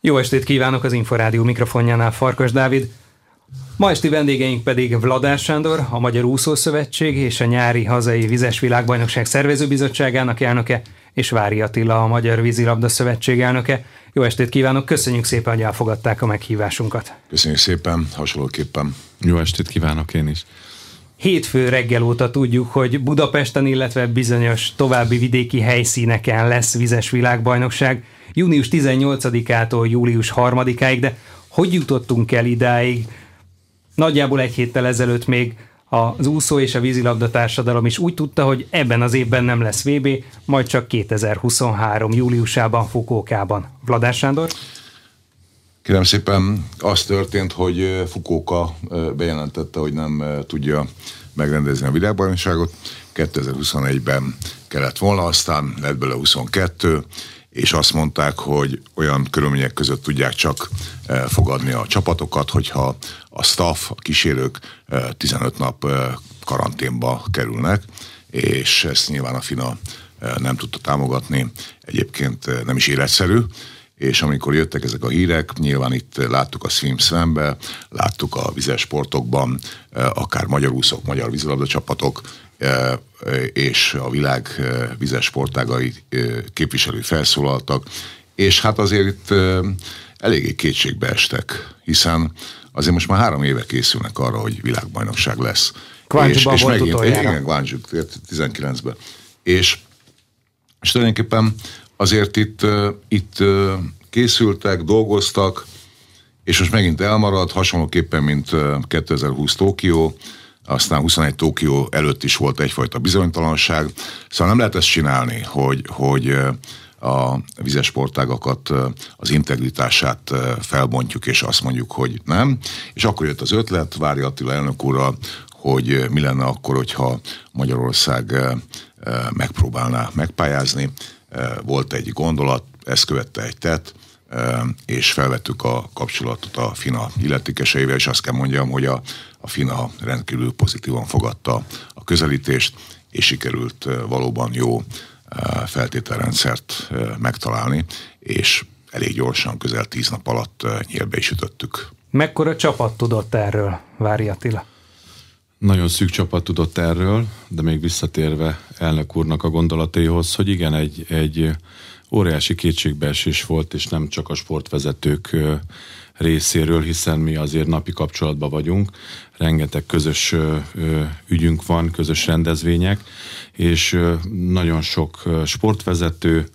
Jó estét kívánok, az Inforádió mikrofonjánál Farkas Dávid. Ma esti vendégeink pedig Vladár Sándor, a Magyar Úszószövetség és a nyári hazai vizes világbajnokság szervezőbizottságának elnöke, és Vári Attila, a Magyar Vízilabda Szövetség elnöke. Jó estét kívánok, köszönjük szépen, hogy elfogadták a meghívásunkat. Köszönjük szépen, hasonlóképpen. Jó estét kívánok én is. Hétfő reggel óta tudjuk, hogy Budapesten, illetve bizonyos további vidéki helyszíneken lesz vizes világbajnokság. Június 18-ától július 3-áig, de hogy jutottunk el idáig? Nagyjából egy héttel ezelőtt még az úszó és a vízilabda társadalom is úgy tudta, hogy ebben az évben nem lesz VB, majd csak 2023. júliusában Fukuokában. Vladár Sándor? Kérem szépen, az történt, hogy Fukuoka bejelentette, hogy nem tudja megrendezni a világbajnokságot. 2021-ben kellett volna, aztán lett belőle 22, és azt mondták, hogy olyan körülmények között tudják csak fogadni a csapatokat, hogyha a staff, a kísérők 15 nap karanténba kerülnek, és ezt nyilván a FINA nem tudta támogatni, egyébként nem is életszerű, és amikor jöttek ezek a hírek, nyilván itt láttuk a Swim-Swambe, láttuk a vizes sportokban, akár magyar úszók, magyar vízilabda csapatok, és a világ vizes sportágai képviselői felszólaltak, és hát azért itt eléggé kétségbe estek, hiszen azért most már 3 éve készülnek arra, hogy világbajnokság lesz. Guangzhouban volt utoljára. Igen, Guangzhou 19-ben. És tulajdonképpen azért itt készültek, dolgoztak, és most megint elmarad, hasonlóképpen, mint 2020 Tokió, aztán 21 Tokió előtt is volt egyfajta bizonytalanság. Szóval nem lehet ezt csinálni, hogy a vizes sportágakat, az integritását felbontjuk, és azt mondjuk, hogy nem. És akkor jött az ötlet Vári Attila elnök úrral, hogy mi lenne akkor, hogyha Magyarország megpróbálná megpályázni. Volt egy gondolat, ezt követte egy tett, és felvettük a kapcsolatot a FINA illetékeseivel, és azt kell mondjam, hogy a FINA rendkívül pozitívan fogadta a közelítést, és sikerült valóban jó feltételrendszert megtalálni, és elég gyorsan, közel 10 nap alatt nyílbe is ütöttük. Mekkora csapat tudott erről, Vári Attila? Nagyon szűk csapat tudott erről, de még visszatérve elnök úrnak a gondolataihoz, hogy igen, egy óriási kétségbeesés volt, és nem csak a sportvezetők részéről, hiszen mi azért napi kapcsolatban vagyunk, rengeteg közös ügyünk van, közös rendezvények, és nagyon sok sportvezető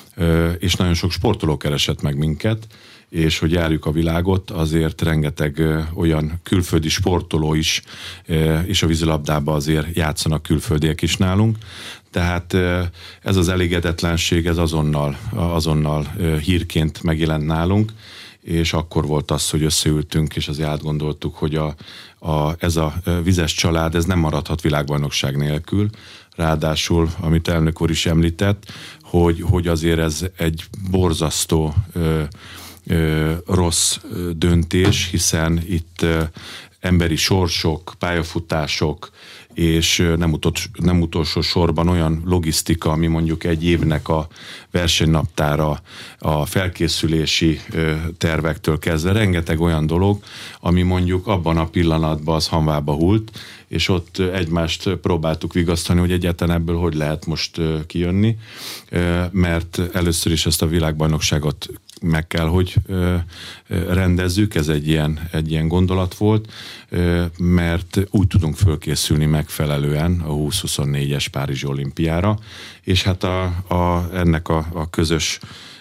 és nagyon sok sportoló keresett meg minket, és hogy járjuk a világot, azért rengeteg olyan külföldi sportoló is, és a vízilabdában azért játszanak külföldiek is nálunk. Tehát ez az elégedetlenség, ez azonnal hírként megjelent nálunk, és akkor volt az, hogy összeültünk, és azért átgondoltuk, hogy ez a vizes család, ez nem maradhat világbajnokság nélkül. Ráadásul, amit elnök úr is említett, hogy azért ez egy borzasztó rossz döntés, hiszen itt emberi sorsok, pályafutások, és nem utolsó sorban olyan logisztika, ami mondjuk egy évnek a versenynaptára, a felkészülési tervektől kezdve, rengeteg olyan dolog, ami mondjuk abban a pillanatban az hamvába hult, és ott egymást próbáltuk vigasztani, hogy egyáltalán ebből hogy lehet most kijönni, mert először is ezt a világbajnokságot meg kell, hogy rendezzük, ez egy ilyen gondolat volt, mert úgy tudunk fölkészülni megfelelően a 2024-es Párizsi olimpiára, és hát ennek a közös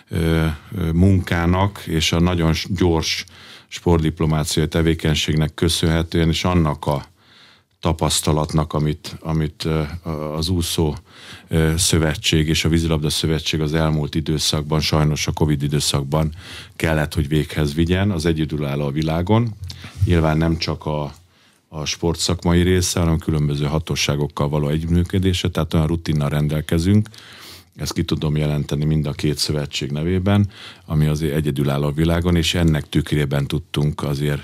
munkának és a nagyon gyors sportdiplomáciai tevékenységnek köszönhetően, és annak a tapasztalatnak, amit az úszó szövetség és a vízilabda szövetség az elmúlt időszakban, sajnos a Covid időszakban kellett, hogy véghez vigyen, az egyedülálló a világon. Nyilván nem csak a sportszakmai része, hanem különböző hatóságokkal való együttműködése, tehát olyan rutinnal rendelkezünk, ezt ki tudom jelenteni mind a két szövetség nevében, ami azért egyedülálló a világon, és ennek tükrében tudtunk azért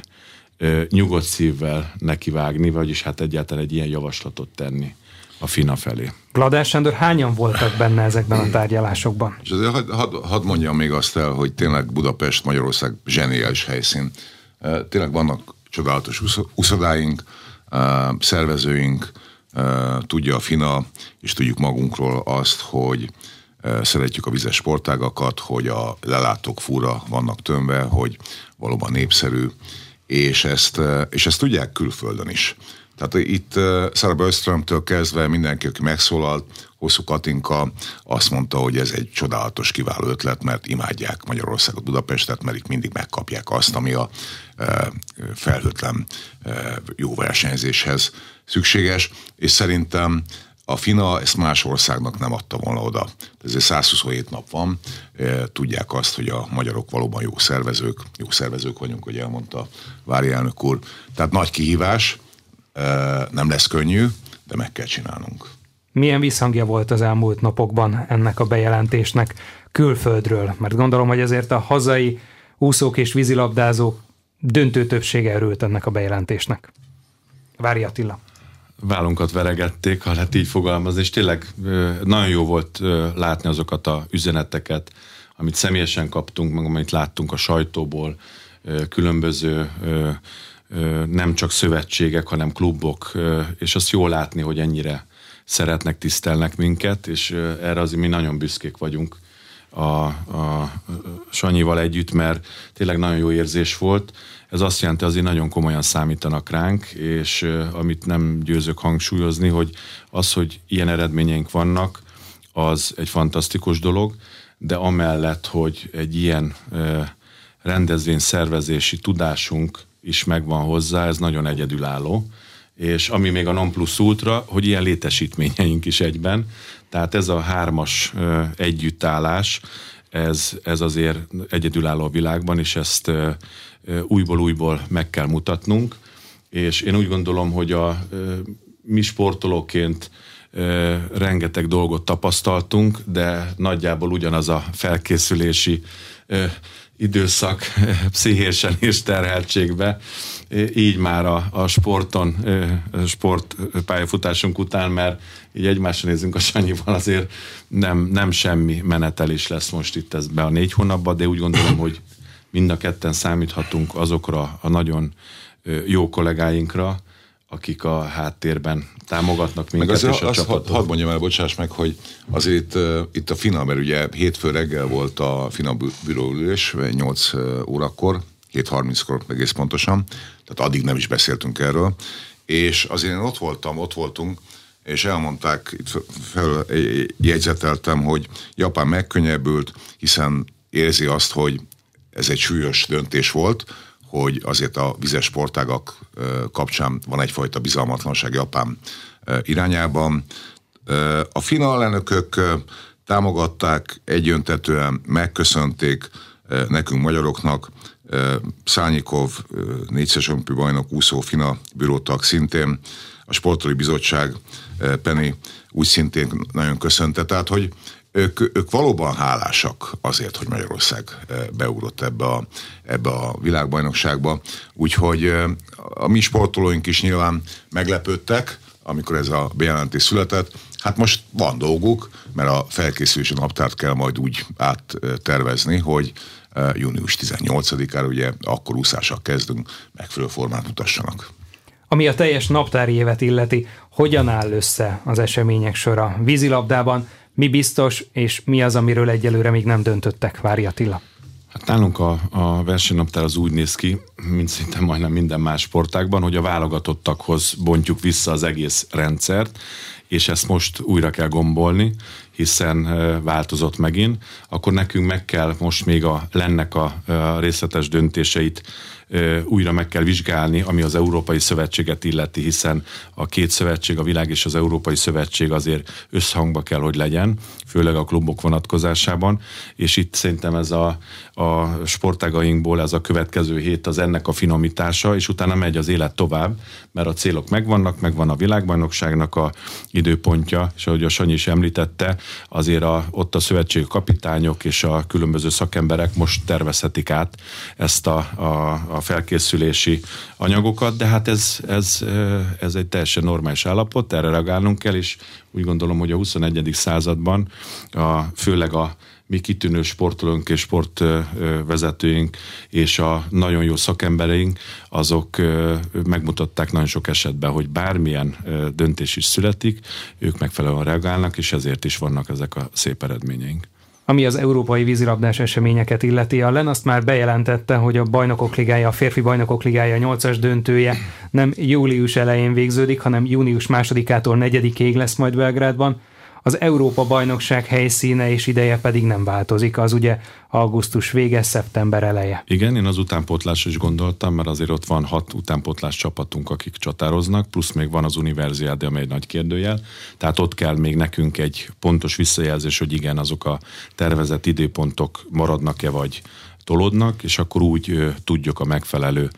nyugodt szívvel nekivágni, vagyis hát egyáltalán egy ilyen javaslatot tenni a FINA felé. Kladár Sándor, hányan voltak benne ezekben a tárgyalásokban? És azért hadd mondjam még azt el, hogy tényleg Budapest, Magyarország zseniális helyszín. Tényleg vannak csodálatos uszodáink, szervezőink, tudja a FINA, és tudjuk magunkról azt, hogy szeretjük a vizes sportágakat, hogy a lelátók fúra vannak tömve, hogy valóban népszerű, és ezt tudják külföldön is. Tehát itt Sarah Böströmtől kezdve mindenki, aki megszólalt, Hosszú Katinka azt mondta, hogy ez egy csodálatos, kiváló ötlet, mert imádják Magyarországot, Budapestet, mert itt mindig megkapják azt, ami a felhőtlen jó versenyzéshez szükséges, és szerintem a FINA ezt más országnak nem adta volna oda. Ezért 127 nap van, tudják azt, hogy a magyarok valóban jó szervezők vagyunk, hogy elmondta Vári elnök úr. Tehát nagy kihívás, nem lesz könnyű, de meg kell csinálnunk. Milyen visszhangja volt az elmúlt napokban ennek a bejelentésnek külföldről? Mert gondolom, hogy azért a hazai úszók és vízilabdázók döntő többsége örült ennek a bejelentésnek. Vári Attila. Vállunkat veregették, ha lehet így fogalmazni, és tényleg nagyon jó volt látni azokat a üzeneteket, amit személyesen kaptunk, meg amit láttunk a sajtóból, különböző nem csak szövetségek, hanem klubok, és azt jó látni, hogy ennyire szeretnek, tisztelnek minket, és erre azért mi nagyon büszkék vagyunk a Sanyival együtt, mert tényleg nagyon jó érzés volt. Ez azt jelenti, azért nagyon komolyan számítanak ránk, és amit nem győzök hangsúlyozni, hogy az, hogy ilyen eredményeink vannak, az egy fantasztikus dolog, de amellett, hogy egy ilyen rendezvény szervezési tudásunk is megvan hozzá, ez nagyon egyedülálló, és ami még a non plus ultra, hogy ilyen létesítményeink is egyben, tehát ez a 3-as együttállás, ez azért egyedülálló a világban, és ezt újból meg kell mutatnunk, és én úgy gondolom, hogy mi sportolóként rengeteg dolgot tapasztaltunk, de nagyjából ugyanaz a felkészülési időszak pszichésen és terheltségbe, így már a sportpályafutásunk után, mert így egymásra nézünk a Sanyival, azért nem semmi menetelés lesz most itt ezbe a 4 hónapban, de úgy gondolom, hogy mind a ketten számíthatunk azokra a nagyon jó kollégáinkra, akik a háttérben támogatnak minket és a csapatot. Hadd mondjam el, bocsáss meg, hogy azért itt a FINA, mert ugye hétfő reggel volt a FINA bíróülés, 8 órakor, 7:30-kor egész pontosan, tehát addig nem is beszéltünk erről, és azért én ott voltunk, és elmondták, itt jegyzeteltem, hogy Japán megkönnyebbült, hiszen érzi azt, hogy ez egy súlyos döntés volt, hogy azért a vizes sportágak kapcsán van egyfajta bizalmatlanság Japán irányában. A FINA alelnökök támogatták, egyöntetően megköszönték nekünk magyaroknak. Szányikov, 4-szer olimpiai bajnok, úszó FINA bürótag szintén, a Sportolói Bizottság Penny úgy szintén nagyon köszönte, tehát hogy ők valóban hálásak azért, hogy Magyarország beugrott ebbe a világbajnokságba. Úgyhogy a mi sportolóink is nyilván meglepődtek, amikor ez a bejelentés született. Hát most van dolguk, mert a felkészülési naptárt kell majd úgy áttervezni, hogy június 18-ára, ugye akkor úszással kezdünk, megfelelő formát mutassanak. Ami a teljes naptári évet illeti, hogyan áll össze az események sora vízilabdában? Mi biztos, és mi az, amiről egyelőre még nem döntöttek, Vári Attila? Hát nálunk a versenynaptár az úgy néz ki, mint szinte majdnem minden más sportágban, hogy a válogatottakhoz bontjuk vissza az egész rendszert, és ezt most újra kell gombolni, hiszen változott megint, akkor nekünk meg kell most még lennek a részletes döntéseit újra meg kell vizsgálni, ami az Európai Szövetséget illeti, hiszen a két szövetség, a világ és az Európai Szövetség azért összhangba kell, hogy legyen, főleg a klubok vonatkozásában, és itt szerintem ez a sportágainkból ez a következő hét az ennek a finomítása, és utána megy az élet tovább, mert a célok megvan a világbajnokságnak a időpontja, és ahogy a Sanyi is említette, azért ott a szövetségi kapitányok és a különböző szakemberek most tervezhetik át ezt a felkészülési anyagokat, de hát ez egy teljesen normális állapot, erre reagálnunk kell, és úgy gondolom, hogy a 21. században főleg a mi kitűnő sportolónk és sportvezetőink és a nagyon jó szakembereink, azok megmutatták nagyon sok esetben, hogy bármilyen döntés is születik, ők megfelelően reagálnak, és ezért is vannak ezek a szép eredményeink. Ami az európai vízilabdás eseményeket illeti, a LEN azt már bejelentette, hogy a Bajnokok Ligája, a férfi Bajnokok Ligája 8-as döntője nem július elején végződik, hanem június 2-ától 4-ig lesz majd Belgrádban. Az Európa-bajnokság helyszíne és ideje pedig nem változik, az ugye augusztus vége, szeptember eleje. Igen, én az utánpótlásra is gondoltam, mert azért ott van 6 utánpótlás csapatunk, akik csatároznak, plusz még van az Universiade, amely egy nagy kérdőjel, tehát ott kell még nekünk egy pontos visszajelzés, hogy igen, azok a tervezett időpontok maradnak-e vagy tolódnak, és akkor úgy tudjuk a megfelelő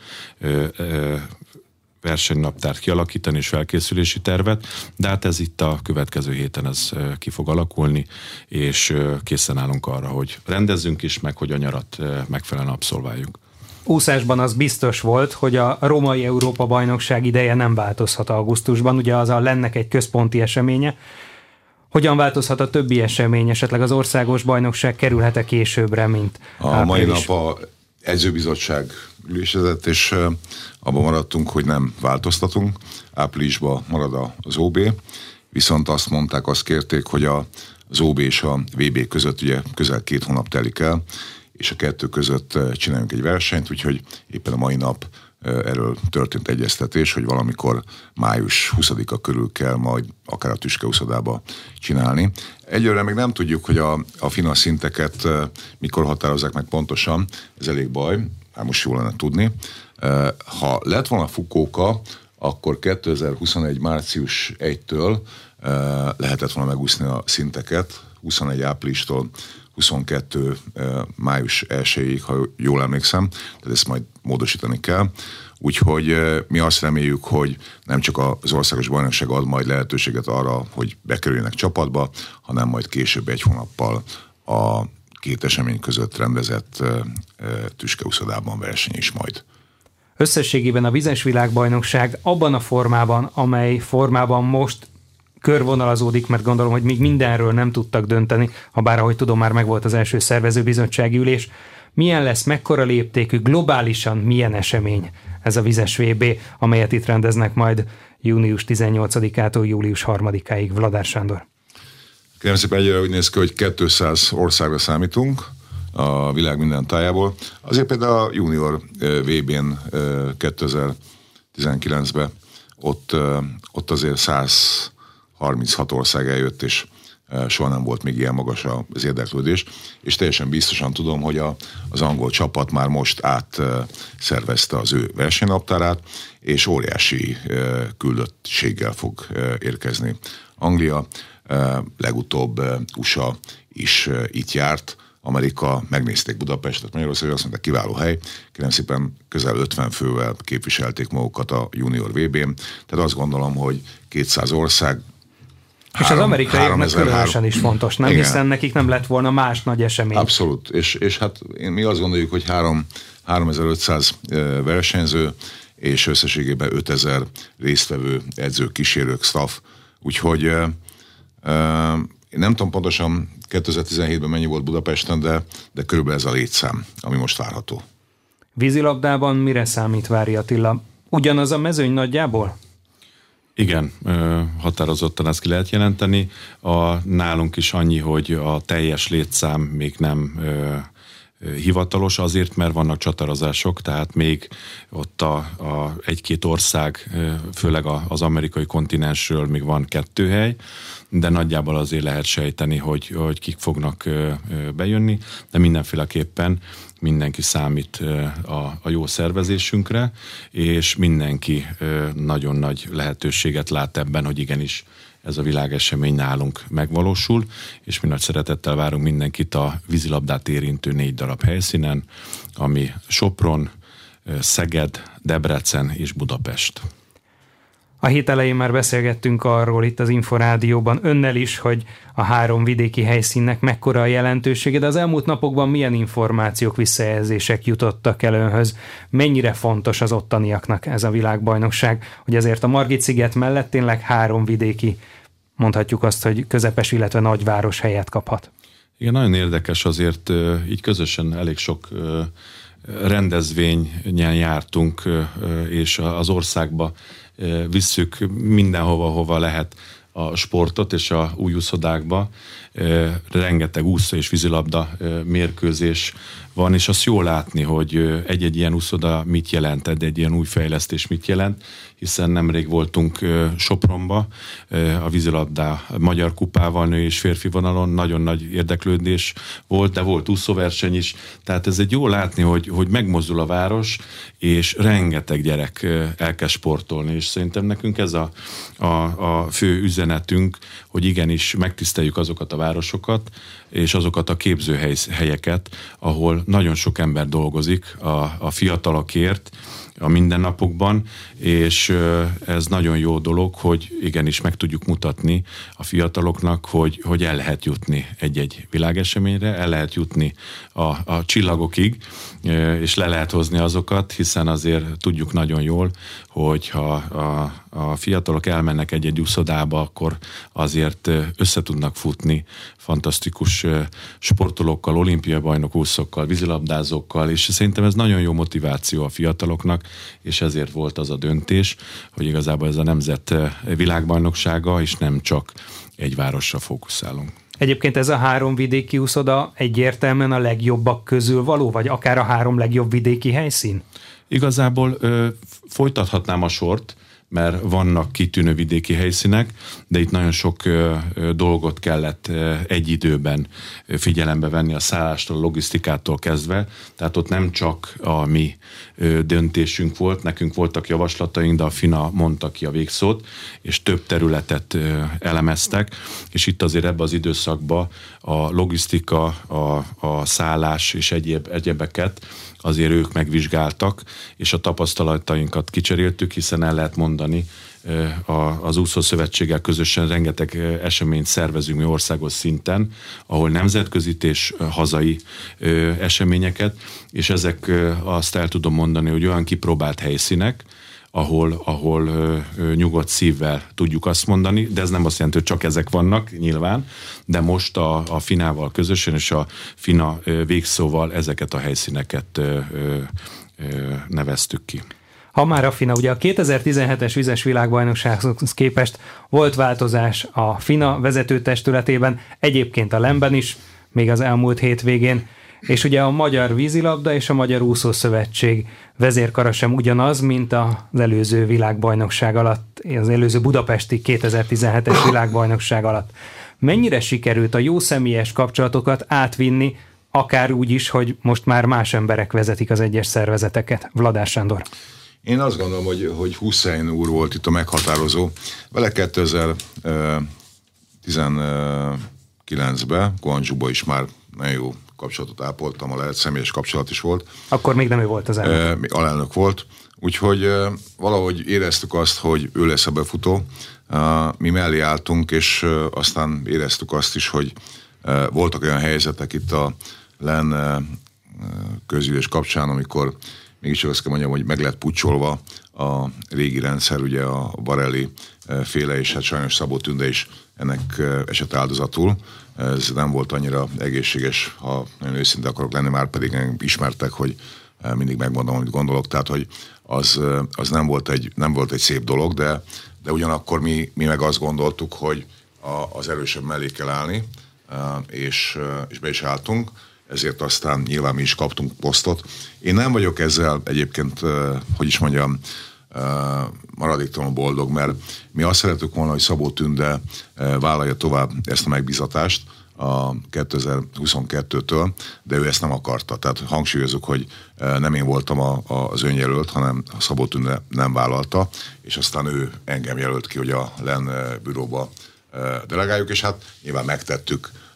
versenynaptárt kialakítani és felkészülési tervet, de hát ez itt a következő héten ez ki fog alakulni, és készen állunk arra, hogy rendezzünk is, meg hogy a nyarat megfelelően abszolváljuk. Úszásban az biztos volt, hogy a római Európa-bajnokság ideje nem változhat augusztusban, ugye az a LEN-nek egy központi eseménye. Hogyan változhat a többi esemény, esetleg az országos bajnokság kerülhet-e későbbre, mint a mai nap a edzőbizottság ülésezett, és abban maradtunk, hogy nem változtatunk. Áprilisban marad az OB, viszont azt kérték, hogy az OB és a VB között ugye közel 2 hónap telik el, és a kettő között csináljunk egy versenyt, úgyhogy éppen a mai nap erről történt egyeztetés, hogy valamikor május 20-a körül kell majd akár a tüskeúszodába csinálni. Egyelőre még nem tudjuk, hogy a finas szinteket mikor határozzák meg pontosan, ez elég baj, hát most jól lenne tudni. Ha lett volna Fukuoka, akkor 2021. március 1-től lehetett volna megúszni a szinteket, 21 áprilistól 22 május 1-ig, ha jól emlékszem, tehát ezt majd módosítani kell. Úgyhogy mi azt reméljük, hogy nem csak az országos bajnokság ad majd lehetőséget arra, hogy bekerüljenek csapatba, hanem majd később 1 hónappal a 2 esemény között rendezett tüskeúszodában verseny is majd. Összességében a vizes világbajnokság abban a formában, amely formában most körvonalazódik, mert gondolom, hogy még mindenről nem tudtak dönteni, ha bár ahogy tudom, már megvolt az első szervezőbizottsági ülés. Milyen lesz, mekkora léptékű, globálisan milyen esemény ez a vizes VB, amelyet itt rendeznek majd június 18-ától július 3-áig. Vladár Sándor. Kérem szépen, egyre úgy néz ki, hogy 200 országra számítunk a világ minden tájából. Azért például a junior VB-n 2019-ben ott azért 136 ország eljött, és soha nem volt még ilyen magas az érdeklődés, és teljesen biztosan tudom, hogy az angol csapat már most átszervezte az ő versenynaptárát, és óriási küldöttséggel fog érkezni. Anglia, legutóbb USA is itt járt, Amerika, megnézték Budapestet, Magyarországon, azt mondták, kiváló hely, kérem szépen közel 50 fővel képviselték magukat a junior VB-n, tehát azt gondolom, hogy 200 ország, és az amerikaiaknak különösen is fontos, nem? Igen. Hiszen nekik nem lett volna más nagy esemény. Abszolút, és hát mi azt gondoljuk, hogy 3500 versenyző, és összességében 5000 résztvevő, edzők, kísérők, staff, úgyhogy én nem tudom pontosan 2017-ben mennyi volt Budapesten, de körülbelül ez a létszám, ami most várható. Vízilabdában mire számít, Vári Attila? Ugyanaz a mezőny nagyjából? Igen, határozottan ezt ki lehet jelenteni. Nálunk is annyi, hogy a teljes létszám még nem hivatalos, azért, mert vannak csatározások, tehát még ott a egy-két ország, főleg az amerikai kontinensről még van 2 hely, de nagyjából azért lehet sejteni, hogy kik fognak bejönni, de mindenféleképpen mindenki számít a jó szervezésünkre, és mindenki nagyon nagy lehetőséget lát ebben, hogy igenis ez a világesemény nálunk megvalósul, és mi nagy szeretettel várunk mindenkit a vízilabdát érintő 4 darab helyszínen, ami Sopron, Szeged, Debrecen és Budapest. A hét elején már beszélgettünk arról itt az Inforádióban önnel is, hogy a 3 vidéki helyszínnek mekkora a jelentősége, de az elmúlt napokban milyen információk, visszajelzések jutottak el önhöz? Mennyire fontos az ottaniaknak ez a világbajnokság, hogy azért a Margit-sziget mellett tényleg 3 vidéki, mondhatjuk azt, hogy közepes, illetve nagyváros helyet kaphat? Igen, nagyon érdekes, azért így közösen elég sok rendezvényen jártunk, és az országba visszük mindenhova, hova lehet a sportot, és a új úszodákba rengeteg úszó és vízilabda mérkőzés van, és azt jól látni, hogy egy-egy ilyen úszoda mit jelent, egy ilyen új fejlesztés mit jelent, hiszen nemrég voltunk Sopronba, a vízilabda magyar kupával nő és férfi vonalon, nagyon nagy érdeklődés volt, de volt úszóverseny is, tehát ez egy jól látni, hogy megmozdul a város, és rengeteg gyerek elkezd sportolni, és szerintem nekünk ez a fő üzenetünk, hogy igenis megtiszteljük azokat a városokat, és azokat a képzőhelyeket, ahol nagyon sok ember dolgozik a fiatalokért, a mindennapokban, és ez nagyon jó dolog, hogy igenis meg tudjuk mutatni a fiataloknak, hogy el lehet jutni egy-egy világeseményre, el lehet jutni a csillagokig, és le lehet hozni azokat, hiszen azért tudjuk nagyon jól, hogy ha a fiatalok elmennek egy-egy úszodába, akkor azért össze tudnak futni fantasztikus sportolókkal, olimpiai bajnok úszókkal, vízilabdázókkal, és szerintem ez nagyon jó motiváció a fiataloknak, és ezért volt az a döntés, hogy igazából ez a nemzet világbajnoksága, és nem csak egy városra fókuszálunk. Egyébként ez a 3 vidéki úszoda egyértelműen a legjobbak közül való, vagy akár a 3 legjobb vidéki helyszín? Igazából folytathatnám a sort, mert vannak kitűnő vidéki helyszínek, de itt nagyon sok dolgot kellett egy időben figyelembe venni, a szállástól, a logisztikától kezdve, tehát ott nem csak a mi döntésünk volt, nekünk voltak javaslataink, de a FINA mondta ki a végszót, és több területet elemeztek, és itt azért ebbe az időszakban a logisztika, a szállás és egyebeket azért ők megvizsgáltak, és a tapasztalatainkat kicseréltük, hiszen el lehet mondani, az úszószövetséggel közösen rengeteg eseményt szervezünk mi országos szinten, ahol nemzetközi és hazai eseményeket, és ezek azt el tudom mondani, hogy olyan kipróbált helyszínek, ahol nyugodt szívvel tudjuk azt mondani, de ez nem azt jelenti, hogy csak ezek vannak nyilván, de most a FINA-val közösen és a FINA végszóval ezeket a helyszíneket neveztük ki. Ha már a FINA, ugye a 2017-es vizes világbajnoksághoz képest volt változás a FINA vezetőtestületében, egyébként a LEM-ben is, még az elmúlt hétvégén, és ugye a Magyar Vízilabda és a Magyar Úszószövetség vezérkara sem ugyanaz, mint az előző világbajnokság alatt, az előző budapesti 2017-es világbajnokság alatt. Mennyire sikerült a jó személyes kapcsolatokat átvinni, akár úgy is, hogy most már más emberek vezetik az egyes szervezeteket? Vladár Sándor. Én azt gondolom, hogy Hussein úr volt itt a meghatározó. Vele 2019-ben, Guangzhouba is már nagyon jó kapcsolatot ápoltam, lehet személyes kapcsolat is volt. Akkor még nem ő volt az elnök. Még alelnök volt. Úgyhogy valahogy éreztük azt, hogy ő lesz a befutó. Mi mellé álltunk, és aztán éreztük azt is, hogy voltak olyan helyzetek itt a LEN közgyűlés kapcsán, amikor mégiscsak azt kell mondjam, hogy meg lett pucsolva a régi rendszer, ugye a Barelli féle, és hát sajnos Szabó Tünde is ennek esett áldozatul. Ez nem volt annyira egészséges, ha nagyon őszinte akarok lenni, már pedig ismertek, hogy mindig megmondom, amit gondolok, tehát hogy az nem volt egy szép dolog, de ugyanakkor mi meg azt gondoltuk, hogy az erősebb mellé kell állni, és be is álltunk, ezért aztán nyilván mi is kaptunk posztot. Én nem vagyok ezzel egyébként, hogy is mondjam, maradéktalanul boldog, mert mi azt szeretük volna, hogy Szabó Tünde vállalja tovább ezt a megbízatást a 2022-től, de ő ezt nem akarta. Tehát hangsúlyozunk, hogy nem én voltam az önjelölt, hanem a Szabó Tünde nem vállalta, és aztán ő engem jelölt ki, hogy a LEN büróba delegáljuk, és hát nyilván megtettük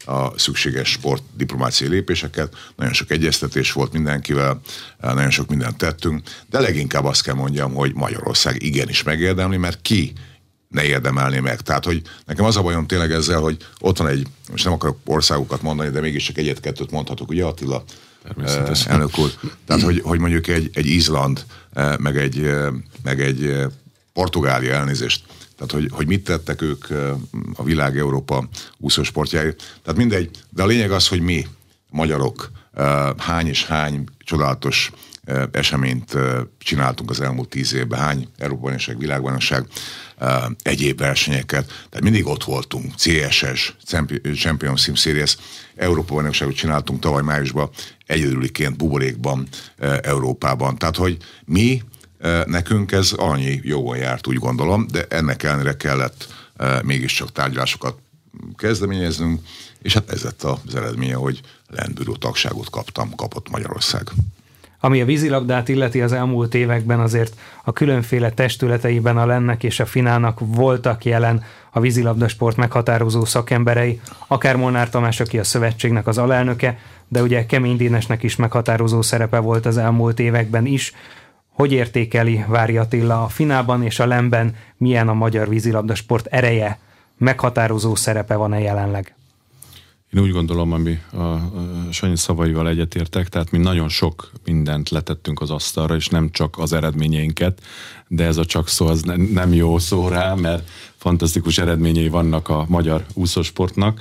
a szükséges sportdiplomáciai lépéseket. Nagyon sok egyeztetés volt mindenkivel, nagyon sok mindent tettünk, de leginkább azt kell mondjam, hogy Magyarország igenis megérdemli, mert ki ne érdemelné meg. Tehát, hogy nekem az a bajom tényleg ezzel, hogy ott van egy, most nem akarok országokat mondani, de mégis csak egyet-kettőt mondhatok, ugye Attila elnök úr? Tehát, hogy mondjuk egy Izland, meg egy Portugália, elnézést. Tehát, hogy mit tettek ők a világ Európa úszósportjáért. Tehát mindegy, de a lényeg az, hogy mi, magyarok, hány és hány csodálatos eseményt csináltunk az elmúlt 10 évben, hány Európa-bajnokság, világbajnokság, egyéb versenyeket, tehát mindig ott voltunk, CSS, Champions Sim Series, Európa-bajnokságot csináltunk tavaly májusban, egyedüliként buborékban, Európában. Tehát, hogy mi, nekünk ez annyi jóval járt, úgy gondolom, de ennek ellenére kellett mégiscsak tárgyalásokat kezdeményeznünk, és hát ez lett az eredménye, hogy Landbüró tagságot kapott Magyarország. Ami a vízilabdát illeti, az elmúlt években azért a különféle testületeiben a LEN-nek és a FINA-nak voltak jelen a vízilabdasport meghatározó szakemberei, akár Molnár Tamás, aki a szövetségnek az alelnöke, de ugye Kemény Dénesnek is meghatározó szerepe volt az elmúlt években is. Hogy értékeli Vári Attila a FINA-ban és a LEN-ben, milyen a magyar vízilabdasport ereje, meghatározó szerepe van-e jelenleg? Én úgy gondolom, ami a Sanyi szavaival egyetértek, tehát mi nagyon sok mindent letettünk az asztalra, és nem csak az eredményeinket, de ez a csak szó az nem jó szó rá, mert fantasztikus eredményei vannak a magyar úszósportnak.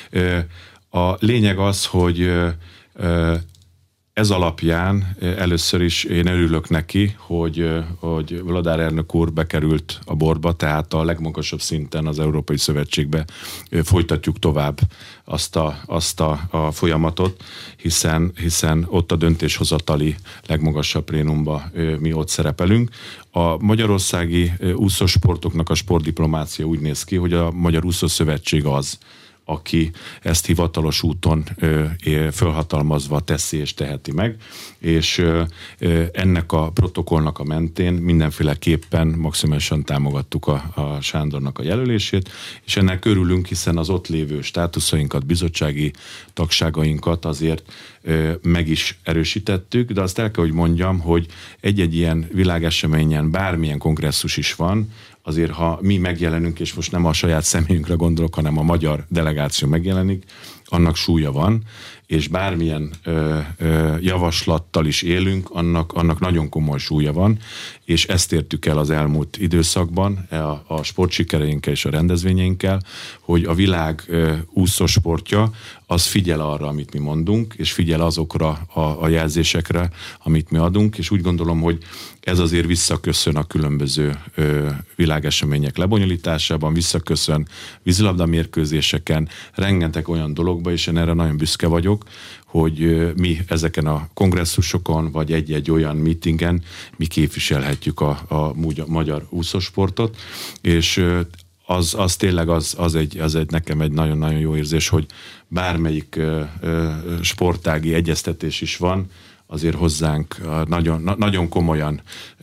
A lényeg az, hogy ez alapján először is én örülök neki, hogy Vladár elnök úr bekerült a boardba, tehát a legmagasabb szinten az Európai Szövetségbe folytatjuk tovább azt a folyamatot, hiszen ott a döntéshozatali legmagasabb plénumba mi ott szerepelünk. A magyarországi úszósportoknak a sportdiplomácia úgy néz ki, hogy a Magyar Úszószövetség az, aki ezt hivatalos úton fölhatalmazva teszi és teheti meg, és ennek a protokollnak a mentén mindenféleképpen maximálisan támogattuk a Sándornak a jelölését, és ennek örülünk, hiszen az ott lévő státuszainkat, bizottsági tagságainkat azért meg is erősítettük, de azt el kell, hogy mondjam, hogy egy-egy ilyen világeseményen bármilyen kongresszus is van, azért ha mi megjelenünk, és most nem a saját személyünkre gondolok, hanem a magyar delegáció megjelenik, annak súlya van, és bármilyen javaslattal is élünk, annak nagyon komoly súlya van, és ezt értük el az elmúlt időszakban, a sportsikereinkkel és a rendezvényeinkkel, hogy a világ úszósportja az figyel arra, amit mi mondunk, és figyel azokra a jelzésekre, amit mi adunk, és úgy gondolom, hogy ez azért visszaköszön a különböző világesemények lebonyolításában, visszaköszön vízilabda mérkőzéseken, rengeteg olyan dologba, és én erre nagyon büszke vagyok, hogy mi ezeken a kongresszusokon, vagy egy-egy olyan meetingen mi képviselhetjük a magyar úszósportot, és az tényleg az egy nekem egy nagyon-nagyon jó érzés, hogy bármelyik sportági egyeztetés is van, azért hozzánk nagyon komolyan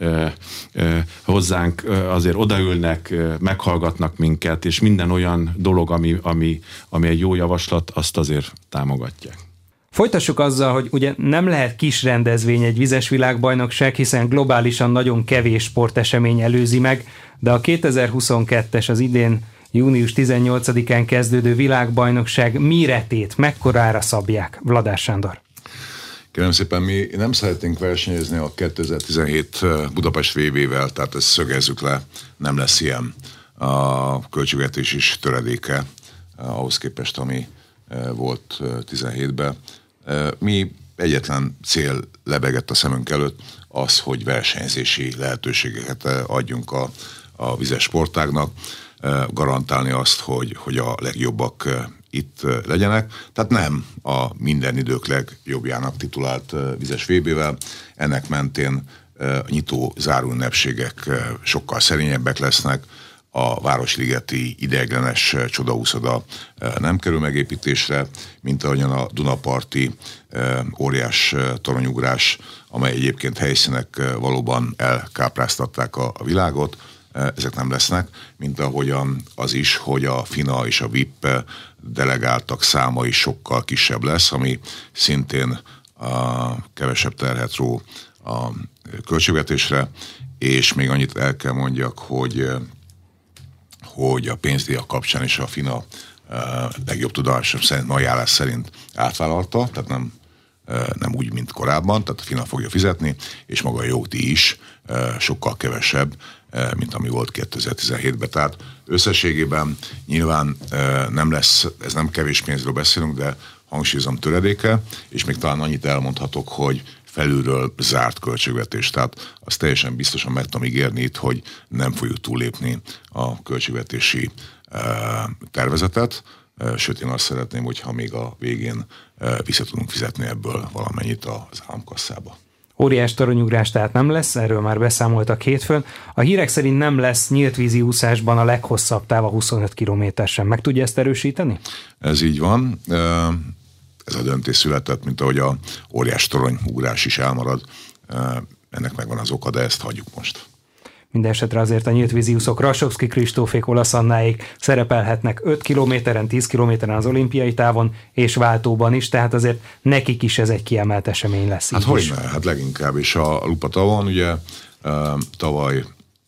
hozzánk azért odaülnek, meghallgatnak minket, és minden olyan dolog, ami egy jó javaslat, azt azért támogatják. Folytassuk azzal, hogy ugye nem lehet kis rendezvény egy vizes világbajnokság, hiszen globálisan nagyon kevés sportesemény előzi meg, de a 2022-es, az idén június 18-án kezdődő világbajnokság méretét mekkorára szabják? Vladár Sándor. Kérem szépen, mi nem szeretnénk versenyezni a 2017 Budapest VB-vel, tehát ezt szögezzük le, nem lesz ilyen. A költségvetés is töredéke ahhoz képest, ami volt 17-ben. Mi egyetlen cél lebegett a szemünk előtt, az, hogy versenyzési lehetőségeket adjunk a vizes sportágnak, garantálni azt, hogy a legjobbak itt legyenek. Tehát nem a minden idők legjobbjának titulált vizes VB-vel, ennek mentén nyitó záróünnepségek sokkal szerényebbek lesznek, a Városligeti ideiglenes csodaúszoda nem kerül megépítésre, mint ahogyan a Dunaparti óriás toronyugrás, amely egyébként helyszínek valóban elkápráztatták a világot. ezek nem lesznek, mint ahogyan az is, hogy a FINA és a VIP delegáltak száma is sokkal kisebb lesz, ami szintén kevesebb terhet ró a költségvetésre, és még annyit el kell mondjak, hogy a pénzdíjak kapcsán is a FINA legjobb tudásom szerint, ajánlás szerint átvállalta, tehát nem úgy, mint korábban, tehát a FINA fogja fizetni, és maga a jogdíj is sokkal kevesebb, mint ami volt 2017-ben. Tehát összességében nyilván nem lesz, ez nem kevés pénzről beszélünk, de hangsúlyozom töredéke, és még talán annyit elmondhatok, hogy felülről zárt költségvetés. Tehát azt teljesen biztosan meg tudom ígérni itt, hogy nem fogjuk túllépni a költségvetési tervezetet, sőt én azt szeretném, hogyha még a végén vissza tudunk fizetni ebből valamennyit az államkasszába. Óriás toronyugrás tehát nem lesz, erről már beszámoltak hétfőn. A hírek szerint nem lesz nyíltvízi úszásban a leghosszabb táv, a 25 km sem. Meg tudja ezt erősíteni? Ez így van. Ez a döntés született, mint ahogy a óriás toronyugrás is elmarad. Ennek megvan az oka, de ezt hagyjuk most. Mindenesetre azért a nyíltvízi úszók Rasovszky Kristófék, Olasz Annáék szerepelhetnek 5 kilométeren, 10 kilométeren az olimpiai távon, és váltóban is, tehát azért nekik is ez egy kiemelt esemény lesz. Hát hogy ne? Hát leginkább, és a Lupa tavon ugye tavaly,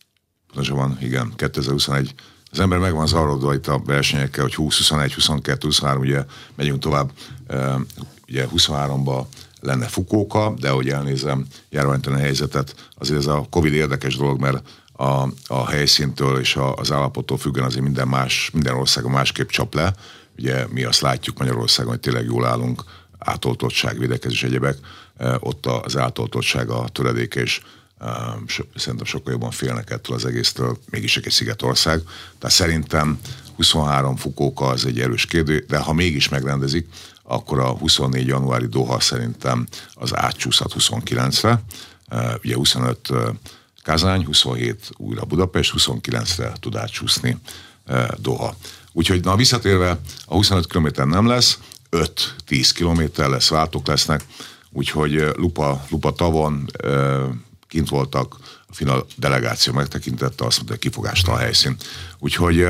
van, igen, 2021, az ember meg van zavarodva itt a versenyekkel, hogy 20, 21, 22, 23, ugye megyünk tovább, ugye 23-ba lenne Fukuoka, de ahogy elnézem járványtani helyzetet, azért ez a Covid érdekes dolog, mert a helyszíntől és az állapottól függően azért minden országon másképp csap le. Ugye mi azt látjuk Magyarországon, hogy tényleg jól állunk, átoltottság, védekezés, egyebek, ott az átoltottság a töredéke, és szerintem sokkal jobban félnek ettől az egésztől, mégis egy szigetország. Tehát szerintem 23 Fukuoka az egy erős kérdő, de ha mégis megrendezik, akkor a 24 januári Doha szerintem az átcsúszhat 29-re, ugye 25 Kazány, 27 újra Budapest, 29-re tud átcsúszni Doha. Úgyhogy visszatérve, a 25 km nem lesz, 5-10 km lesz, váltók lesznek, úgyhogy Lupa tavon kint voltak, a FINA delegáció megtekintette, azt mondta, kifogástalan helyszín. Úgyhogy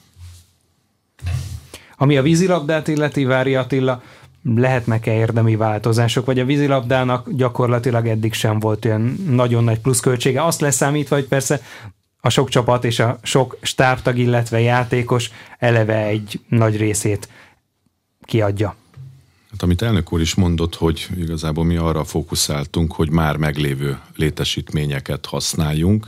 ami a vízilabdát illeti, Vári Attila, lehetnek-e érdemi változások, vagy a vízilabdának gyakorlatilag eddig sem volt olyan nagyon nagy pluszköltsége? Azt leszámítva, hogy persze a sok csapat és a sok stábtag, illetve játékos eleve egy nagy részét kiadja. Hát, amit elnök úr is mondott, hogy igazából mi arra fókuszáltunk, hogy már meglévő létesítményeket használjunk,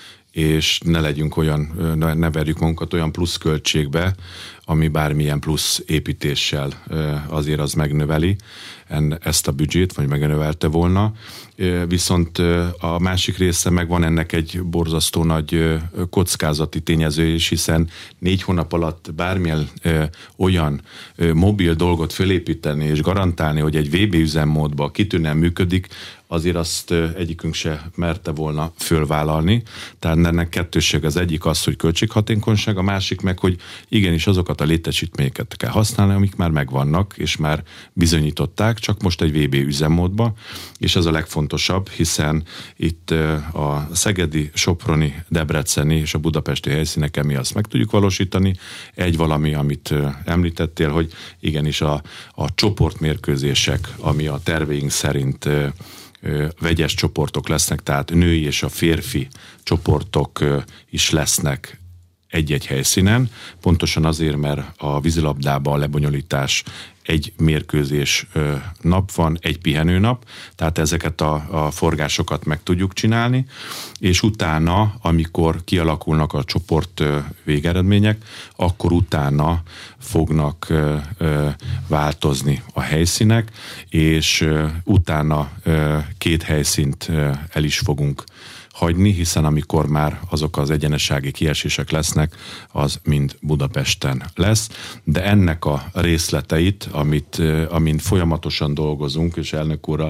és ne legyünk ne verjük magunkat olyan pluszköltségbe, ami bármilyen plusz építéssel azért az megnöveli ezt a büdzsét, vagy megnövelte volna. Viszont a másik része meg van ennek egy borzasztó nagy kockázati tényező is, hiszen 4 hónap alatt bármilyen olyan mobil dolgot fölépíteni és garantálni, hogy egy VB üzemmódban kitűnően működik, azért azt egyikünk se merte volna fölvállalni. Tehát ennek kettősség, az egyik az, hogy költséghatékonyság, a másik meg, hogy igenis azokat a létesítményeket kell használni, amik már megvannak, és már bizonyították, csak most egy VB üzemmódba, és ez a legfontosabb, hiszen itt a szegedi, soproni, debreceni és a budapesti helyszíneken mi azt meg tudjuk valósítani. Egy valami, amit említettél, hogy igenis a csoportmérkőzések, ami a terveink szerint vegyes csoportok lesznek, tehát női és a férfi csoportok is lesznek egy-egy helyszínen, pontosan azért, mert a vízilabdában a lebonyolítás egy mérkőzés nap van, egy pihenőnap, tehát ezeket a forgásokat meg tudjuk csinálni, és utána, amikor kialakulnak a csoport végeredmények, akkor utána fognak változni a helyszínek, és utána 2 helyszínt el is fogunk hagyni, hiszen amikor már azok az egyenessági kiesések lesznek, az mind Budapesten lesz, de ennek a részleteit, amin folyamatosan dolgozunk, és elnök úrral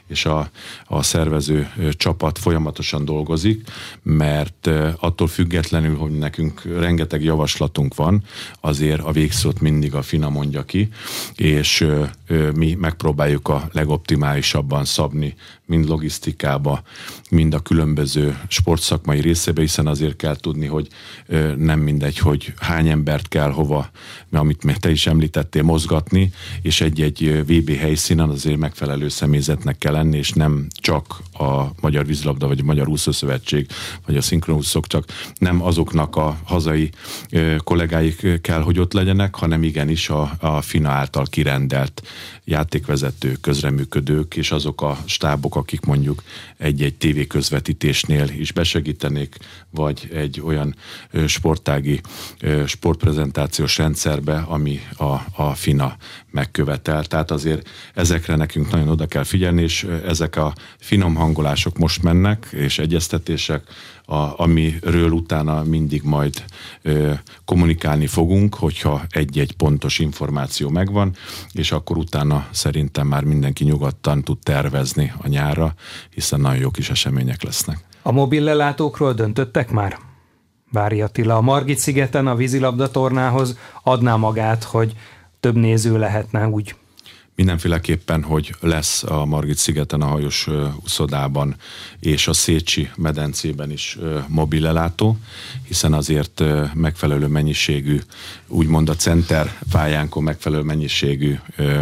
és a szervező csapat folyamatosan dolgozik, mert attól függetlenül, hogy nekünk rengeteg javaslatunk van, azért a végszót mindig a FINA mondja ki, és mi megpróbáljuk a legoptimálisabban szabni, mind logisztikába, mind a különböző sportszakmai részébe, hiszen azért kell tudni, hogy nem mindegy, hogy hány embert kell hova, amit még te is említettél, mozgatni, és egy-egy VB helyszínen azért megfelelő személyzetnek kell lenni, és nem csak a Magyar Vízilabda, vagy a Magyar Úszószövetség, vagy a szinkronúszók, csak nem azoknak a hazai kollégáik kell, hogy ott legyenek, hanem igenis a FINA által kirendelt játékvezetők, közreműködők, és azok a stábok, akik mondjuk egy-egy tévéközvetítésnél is besegítenék, vagy egy olyan sportági, sportprezentációs rendszerbe, ami a FINA megkövetel. Tehát azért ezekre nekünk nagyon oda kell figyelni, és ezek a finom hangolások most mennek, és egyeztetések, amiről utána mindig majd kommunikálni fogunk, hogyha egy-egy pontos információ megvan, és akkor utána szerintem már mindenki nyugodtan tud tervezni a nyárra, hiszen nagyon jó kis események lesznek. A mobil lelátókról döntöttek már? Bári Attila, a Margit-szigeten a vízilabda tornához adná magát, hogy több néző lehetne úgy? Mindenféleképpen, hogy lesz a Margit-szigeten, a hajós úszodában és a Szécsi medencében is mobil lelátó, hiszen azért megfelelő mennyiségű, úgymond a center pályánkon megfelelő mennyiségű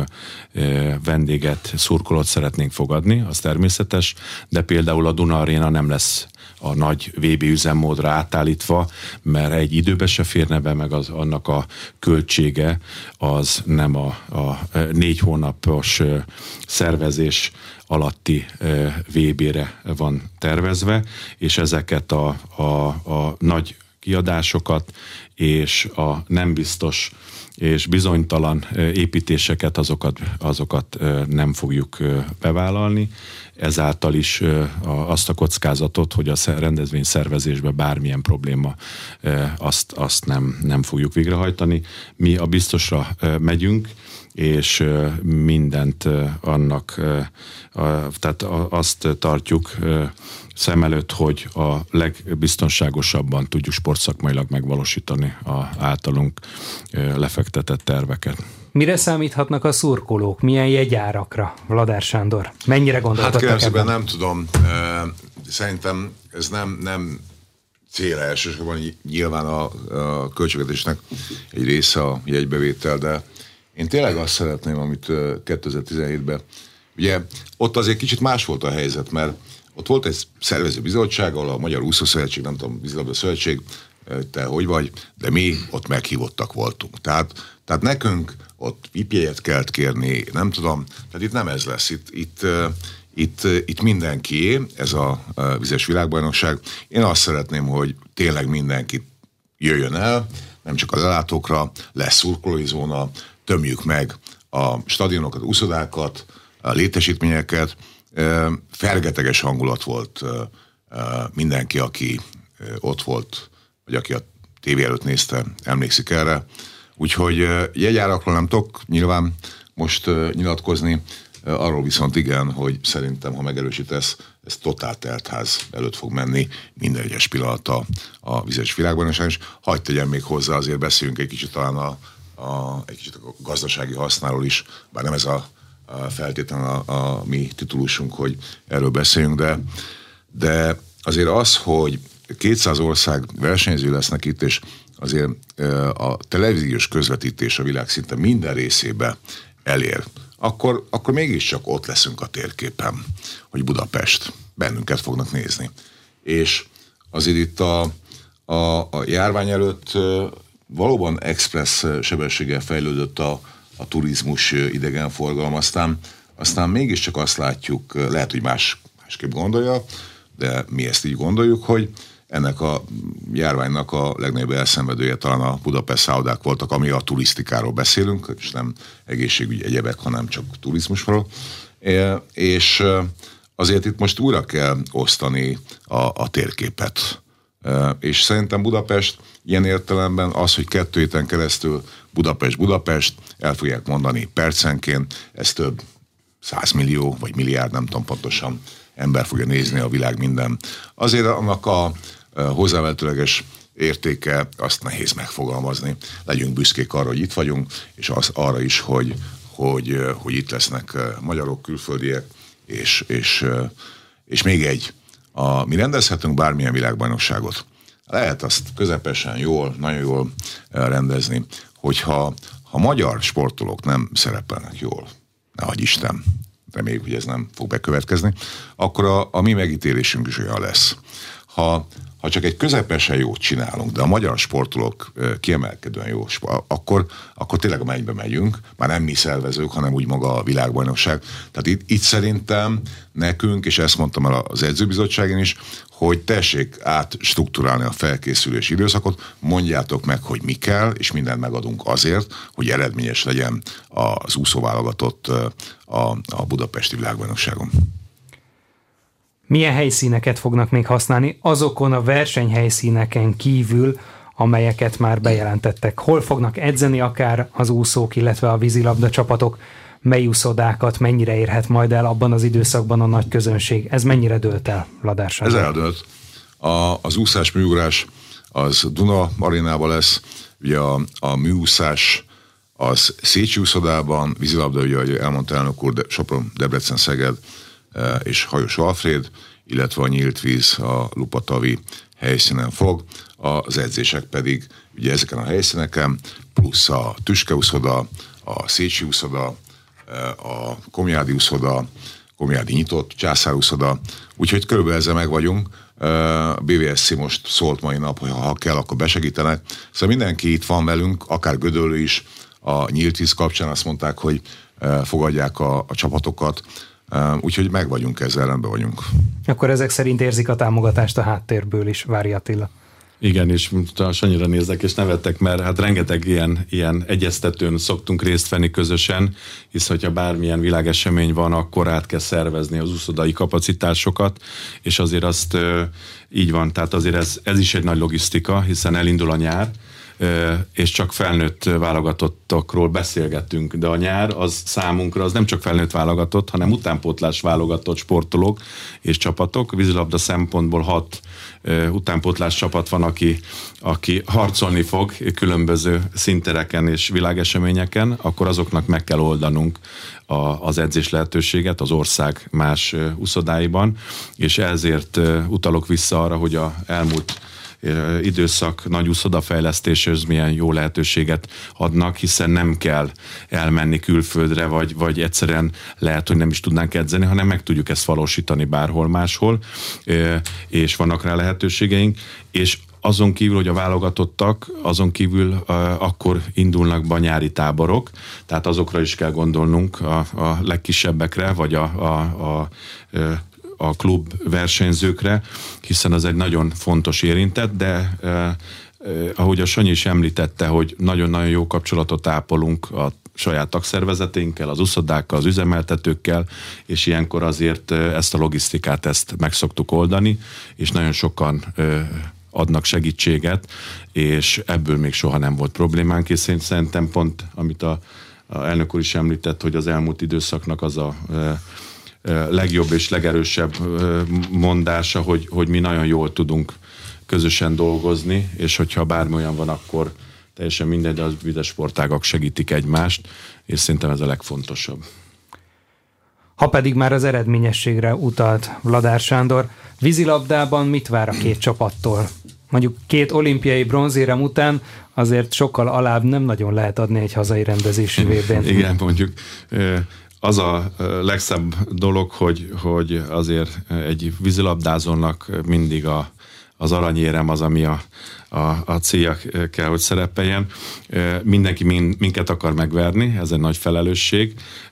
vendéget, szurkolót szeretnénk fogadni, az természetes, de például a Duna Aréna nem lesz a nagy VB üzemmódra átállítva, mert egy időbe se férne be, meg annak a költsége az nem a 4 hónapos szervezés alatti VB-re van tervezve, és ezeket a nagy kiadásokat és a nem biztos és bizonytalan építéseket, azokat nem fogjuk bevállalni. Ezáltal is azt a kockázatot, hogy a rendezvény szervezésben bármilyen probléma, azt nem fogjuk végrehajtani. Mi a biztosra megyünk, és mindent annak, tehát azt tartjuk szem előtt, hogy a legbiztonságosabban tudjuk sportszakmailag megvalósítani az általunk lefektetett terveket. Mire számíthatnak a szurkolók? Milyen jegyárakra, Vladár Sándor? Mennyire gondoltak ebben? Hát nem tudom. Szerintem ez nem cél elsősorban, nyilván a költségvetésnek egy része a jegybevétel, de én tényleg azt szeretném, amit 2017-ben, ugye ott azért kicsit más volt a helyzet, mert ott volt egy szervező bizottság, ahol a Magyar Úszószövetség, nem tudom, Vízilabda Szövetség, te hogy vagy, de mi ott meghívottak voltunk. Tehát nekünk ott VIP-jegyet kellett kérni, nem tudom, tehát itt nem ez lesz, itt mindenkié, ez a vizes világbajnokság. Én azt szeretném, hogy tényleg mindenki jöjjön el, nem csak az lelátókra, lesz szurkolói zóna, tömjük meg a stadionokat, úszodákat, a létesítményeket. Fergeteges hangulat volt, mindenki, aki ott volt, vagy aki a tévé előtt nézte, emlékszik erre. Úgyhogy jegyárakról nem tudok nyilván most nyilatkozni, arról viszont igen, hogy szerintem, ha megerősítesz, ez totál teltház előtt fog menni minden egyes pillanata a vizes világbajnokság, és hagyd tegyem még hozzá, azért beszéljünk egy kicsit talán a gazdasági hasznáról is, bár nem ez a feltétlenül a mi titulusunk, hogy erről beszéljünk, de azért az, hogy 200 ország versenyző lesznek itt, és azért a televíziós közvetítés a világ szinte minden részébe elér, akkor mégiscsak ott leszünk a térképen, hogy Budapest, bennünket fognak nézni. És azért itt a járvány előtt valóban express sebességgel fejlődött a turizmus, idegenforgalom, aztán mégiscsak azt látjuk, lehet, hogy másképp gondolja, de mi ezt így gondoljuk, hogy ennek a járványnak a legnagyobb elszenvedője talán a Budapest szállodák voltak, ami a turisztikáról beszélünk, és nem egészségügyi egyebek, hanem csak turizmusról. És azért itt most újra kell osztani a térképet. És szerintem Budapest ilyen értelemben az, hogy 2 héten keresztül Budapest, el fogják mondani percenként, ez több 100 millió vagy milliárd, nem tudom pontosan, ember fogja nézni a világ minden. Azért annak a hozzávetőleges értéke, azt nehéz megfogalmazni. Legyünk büszkék arra, hogy itt vagyunk, és arra is, hogy itt lesznek magyarok, külföldiek, és még egy, mi rendezhetünk bármilyen világbajnokságot. Lehet azt közepesen jól, nagyon jól rendezni, hogyha magyar sportolók nem szerepelnek jól, nehogy Isten, reméljük, hogy ez nem fog bekövetkezni, akkor a mi megítélésünk is olyan lesz. Ha csak egy közepesen jót csinálunk, de a magyar sportolók kiemelkedően jó, akkor tényleg a mennybe megyünk, már nem mi szervezők, hanem úgy maga a világbajnokság. Tehát itt szerintem nekünk, és ezt mondtam el az edzőbizottságon is, hogy tessék átstruktúrálni a felkészülési időszakot, mondjátok meg, hogy mi kell, és mindent megadunk azért, hogy eredményes legyen az úszóválogatott a budapesti világbajnokságon. Milyen helyszíneket fognak még használni azokon a versenyhelyszíneken kívül, amelyeket már bejelentettek? Hol fognak edzeni akár az úszók, illetve a vízilabda csapatok? Mely úszodákat mennyire érhet majd el abban az időszakban a nagy közönség? Ez mennyire dőlt el, Ladár Sándor? Ez eldőlt. Az úszás, műugrás az Duna arénában lesz, ugye a műúszás az Szécsi úszodában, vízilabda, ugye, ahogy elmondta elnök úr, Sopron, Debrecen, Szeged és Hajós Alfréd, illetve a nyílt víz a Lupatavi helyszínen fog, az edzések pedig ugye ezeken a helyszíneken, plusz a Tüske úszoda, a Szécsi úszoda, a Komjádi úszoda, Komjádi nyitott, Császár úszoda, úgyhogy körülbelül ezzel meg vagyunk. A BVSC most szólt mai nap, hogy ha kell, akkor besegítenek. Szóval mindenki itt van velünk, akár Gödöllő is, a nyílt víz kapcsán azt mondták, hogy fogadják a csapatokat, úgyhogy meg vagyunk ezzel, rendben vagyunk. Akkor ezek szerint érzik a támogatást a háttérből is, Vári Attila. Igen, és Sanyira nézek, és nevettek, mert hát rengeteg ilyen egyeztetőn szoktunk részt venni közösen, hisz hogyha bármilyen világesemény van, akkor át kell szervezni az úszodai kapacitásokat, és azért azt így van, tehát azért ez is egy nagy logisztika, hiszen elindul a nyár, és csak felnőtt válogatottakról beszélgetünk, de a nyár az számunkra az nem csak felnőtt válogatott, hanem utánpótlás válogatott sportolók és csapatok. Vízilabda szempontból 6 utánpótlás csapat van, aki harcolni fog különböző szintereken és világeseményeken, akkor azoknak meg kell oldanunk az edzés lehetőséget az ország más úszodáiban, és ezért utalok vissza arra, hogy a elmúlt időszak nagy úszodafejlesztéshez milyen jó lehetőséget adnak, hiszen nem kell elmenni külföldre, vagy egyszerűen lehet, hogy nem is tudnánk edzeni, hanem meg tudjuk ezt valósítani bárhol máshol, és vannak rá lehetőségeink, és azon kívül, hogy a válogatottak, azon kívül akkor indulnak be a nyári táborok, tehát azokra is kell gondolnunk, a legkisebbekre, vagy a klub versenyzőkre, hiszen az egy nagyon fontos érintett, de ahogy a Sanyi is említette, hogy nagyon-nagyon jó kapcsolatot ápolunk a saját tagszervezeténkkel, az uszodákkal, az üzemeltetőkkel, és ilyenkor azért ezt a logisztikát meg szoktuk oldani, és nagyon sokan adnak segítséget, és ebből még soha nem volt problémánk, és szerintem pont, amit a elnök úr is említett, hogy az elmúlt időszaknak az a legjobb és legerősebb mondása, hogy mi nagyon jól tudunk közösen dolgozni, és hogyha bármi olyan van, akkor teljesen mindegy, de az vizes sportágak segítik egymást, és szerintem ez a legfontosabb. Ha pedig már az eredményességre utalt Ladár Sándor, vízilabdában mit vár a két csapattól? Mondjuk 2 olimpiai bronzérem után azért sokkal alább nem nagyon lehet adni egy hazai rendezésű VB-n. Igen, mondjuk az a legszebb dolog, hogy azért egy vízilabdázónak mindig az aranyérem az, ami a célja kell, hogy szerepeljen. Mindenki minket akar megverni, ez egy nagy felelősség,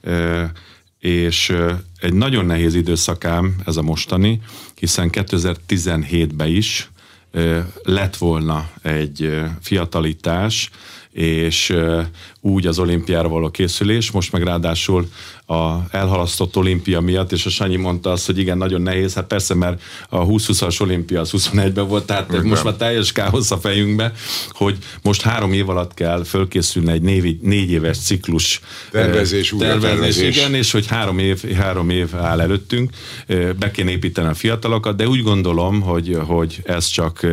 és egy nagyon nehéz időszakám ez a mostani, hiszen 2017-ben is lett volna egy fiatalítás, és úgy az olimpiára való készülés, most meg ráadásul elhalasztott olimpia miatt, és a Sanyi mondta azt, hogy igen, nagyon nehéz, hát persze, mert a 2020-as olimpia az 21-ben volt, tehát most már teljes káosz a fejünkbe, hogy most 3 év alatt kell fölkészülni egy 4 éves ciklus tervezés, igen, és hogy 3 év áll előttünk, be kell építeni a fiatalokat, de úgy gondolom, hogy ez csak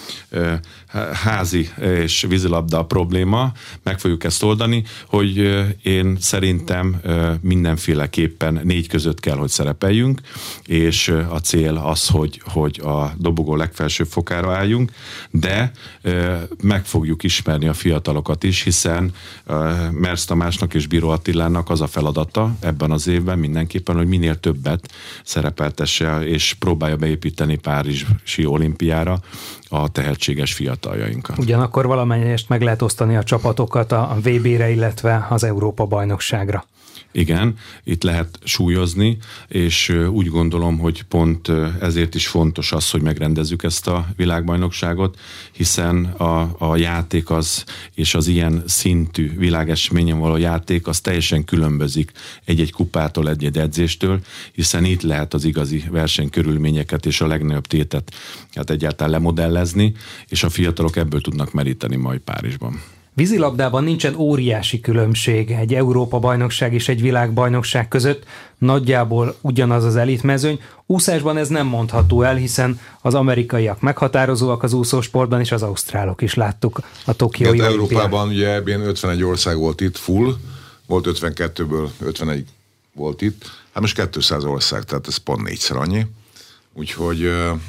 házi és vízilabda probléma, meg fogjuk ezt oldani, hogy én szerintem mindenféleképpen 4 között kell, hogy szerepeljünk, és a cél az, hogy a dobogó legfelsőbb fokára álljunk, de meg fogjuk ismerni a fiatalokat is, hiszen Mersz Tamásnak és Bíró Attilának az a feladata ebben az évben mindenképpen, hogy minél többet szerepeltesse, és próbálja beépíteni Párizsi olimpiára a tehetséges fiataljainkat. Ugyanakkor valamelyest meg lehet osztani a csapatokat a VB-re, illetve az Európa-bajnokságra. Igen, itt lehet súlyozni, és úgy gondolom, hogy pont ezért is fontos az, hogy megrendezzük ezt a világbajnokságot, hiszen a játék az, és az ilyen szintű világeseményen való játék, az teljesen különbözik egy-egy kupától, egy-egy edzéstől, hiszen itt lehet az igazi versenykörülményeket és a legnagyobb tétet hát egyáltalán lemodellezni, és a fiatalok ebből tudnak meríteni majd Párizsban. Vízilabdában nincsen óriási különbség egy Európa-bajnokság és egy világbajnokság között, nagyjából ugyanaz az elitmezőny. Úszásban ez nem mondható el, hiszen az amerikaiak meghatározóak az úszósportban, és az ausztrálok is láttuk a tokiói olimpián. Európában ugye ebben 51 ország volt itt, full, volt 52-ből 51 volt itt, hát most 200 ország, tehát ez pont 4-szer annyi. Úgyhogy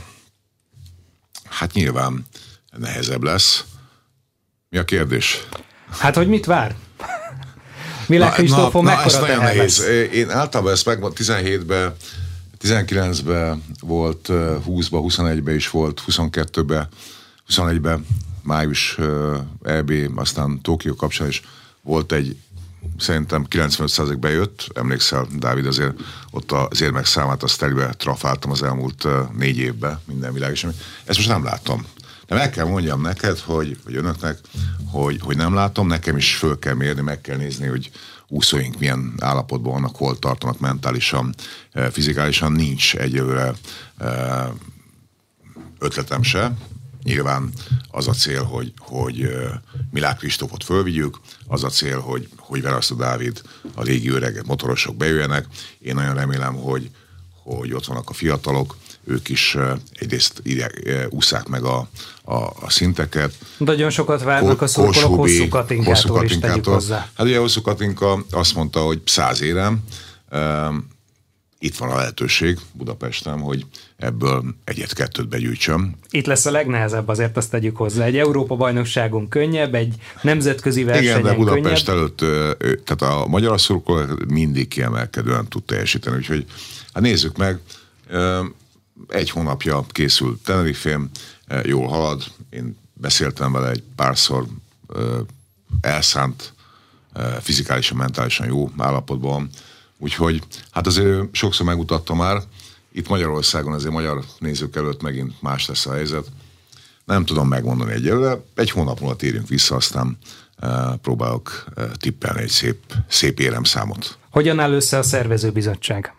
hát nyilván nehezebb lesz. Mi a kérdés? Hát, hogy mit vár? Milák Kristófon mekkora teher lesz? Én általában ezt meg 17-ben, 19-ben volt, 20-ban, 21-ben is volt, 22-ben, 21-ben május EB, aztán Tokió kapcsán is volt egy, szerintem 95% bejött, emlékszel, Dávid, azért ott az érmek számát azt telibe trafáltam az elmúlt 4 évben, minden világesemény. Ezt most nem látom. De meg kell mondjam neked, vagy önöknek, hogy nem látom, nekem is föl kell mérni, meg kell nézni, hogy úszóink milyen állapotban vannak, hol tartanak mentálisan, fizikálisan, nincs egyelőre ötletem se. Nyilván az a cél, hogy Milák Kristófot fölvigyük, az a cél, hogy Verasztó Dávid, a régi öregek, motorosok bejöjjenek. Én nagyon remélem, hogy ott vannak a fiatalok, ők is egyrészt ússzák meg a szinteket. Nagyon sokat várnak a szurkolók Hosszú Katinkától is, tegyük hozzá. Hát ugye Hosszú Katinka azt mondta, hogy 100 érem. Itt van a lehetőség Budapesten, hogy ebből 1-2 begyűjtsöm. Itt lesz a legnehezebb, azért azt tegyük hozzá. Egy Európa-bajnokságon könnyebb, egy nemzetközi versenyen könnyebb. Igen, de Budapest előtt, tehát a magyar szurkoló mindig kiemelkedően tud teljesíteni, úgyhogy hát nézzük meg. 1 hónapja készül Tenerifén, jól halad, én beszéltem vele egy párszor, elszánt, fizikálisan, mentálisan jó állapotban, úgyhogy hát azért sokszor megmutatta már, itt Magyarországon azért magyar nézők előtt megint más lesz a helyzet. Nem tudom megmondani egyelőre, 1 hónap múlva térjünk vissza, aztán próbálok tippelni egy szép éremszámot. Hogyan áll össze a szervezőbizottság?